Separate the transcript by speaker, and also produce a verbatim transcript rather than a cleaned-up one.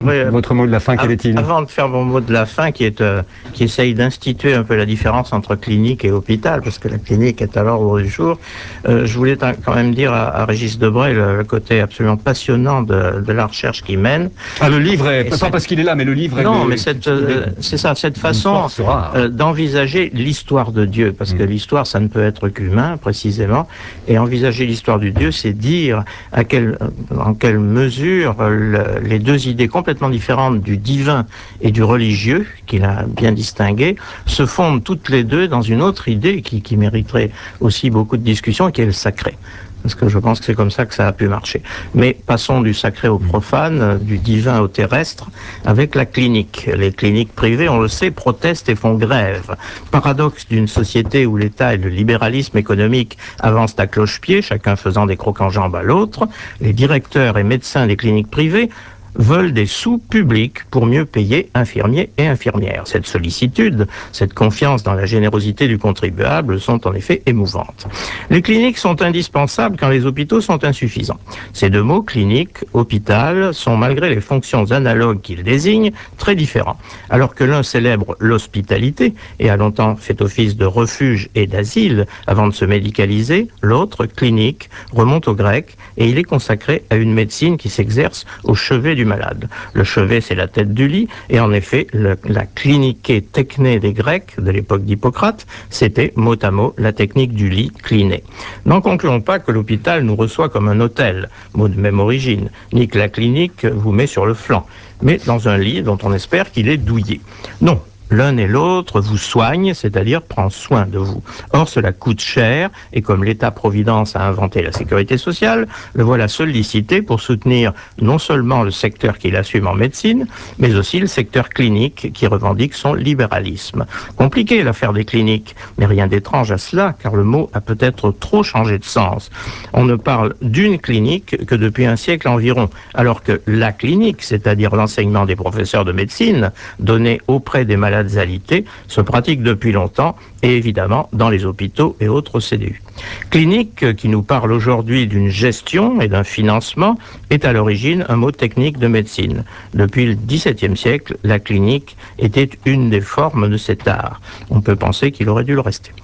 Speaker 1: Oui,
Speaker 2: Votre mot de la fin, quel est-il?
Speaker 1: Avant de faire mon mot de la fin, qui est euh, qui essaye d'instituer un peu la différence entre clinique et hôpital, parce que la clinique est à l'ordre du jour, euh, je voulais quand même dire à, à Régis Debray le, le côté absolument passionnant de, de la recherche qu'il mène.
Speaker 2: Ah, le livre est,
Speaker 1: Et
Speaker 2: pas
Speaker 1: cette...
Speaker 2: parce qu'il est là, mais le livre
Speaker 1: Non,
Speaker 2: est...
Speaker 1: mais cette, euh, c'est ça, cette façon euh, d'envisager l'histoire de Dieu, parce mmh. que l'histoire, ça ne peut être qu'humain, précisément, et envisager l'histoire du Dieu, c'est dire à quelle, en quelle mesure le, les deux idées complètement différentes du divin et du religieux, qu'il a bien distingué, se fondent toutes les deux dans une autre idée qui, qui mériterait aussi beaucoup de discussion, qui est le sacré. Parce que je pense que c'est comme ça que ça a pu marcher. Mais passons du sacré au profane, du divin au terrestre, avec la clinique. Les cliniques privées, on le sait, protestent et font grève. Paradoxe d'une société où l'État et le libéralisme économique avancent à cloche-pied, chacun faisant des crocs en jambes à l'autre, les directeurs et médecins des cliniques privées veulent des sous publics pour mieux payer infirmiers et infirmières. Cette sollicitude, cette confiance dans la générosité du contribuable sont en effet émouvantes. Les cliniques sont indispensables quand les hôpitaux sont insuffisants. Ces deux mots, clinique, hôpital, sont malgré les fonctions analogues qu'ils désignent, très différents. Alors que l'un célèbre l'hospitalité et a longtemps fait office de refuge et d'asile avant de se médicaliser, l'autre, clinique, remonte au grec et il est consacré à une médecine qui s'exerce au chevet du malade. Le chevet, c'est la tête du lit, et en effet, le, la cliniké techné des Grecs, de l'époque d'Hippocrate, c'était mot à mot la technique du lit cliné. N'en concluons pas que l'hôpital nous reçoit comme un hôtel, mot de même origine, ni que la clinique vous met sur le flanc, mais dans un lit dont on espère qu'il est douillet. Non. L'un et l'autre vous soignent, c'est-à-dire prend soin de vous. Or, cela coûte cher, et comme l'État-providence a inventé la sécurité sociale, le voilà sollicité pour soutenir non seulement le secteur qu'il assume en médecine, mais aussi le secteur clinique qui revendique son libéralisme. Compliqué l'affaire des cliniques, mais rien d'étrange à cela, car le mot a peut-être trop changé de sens. On ne parle d'une clinique que depuis un siècle environ, alors que la clinique, c'est-à-dire l'enseignement des professeurs de médecine, donné auprès des malades alités, se pratique depuis longtemps et évidemment dans les hôpitaux et autres C D U. Clinique, qui nous parle aujourd'hui d'une gestion et d'un financement, est à l'origine un mot technique de médecine. Depuis le dix-septième siècle, la clinique était une des formes de cet art. On peut penser qu'il aurait dû le rester.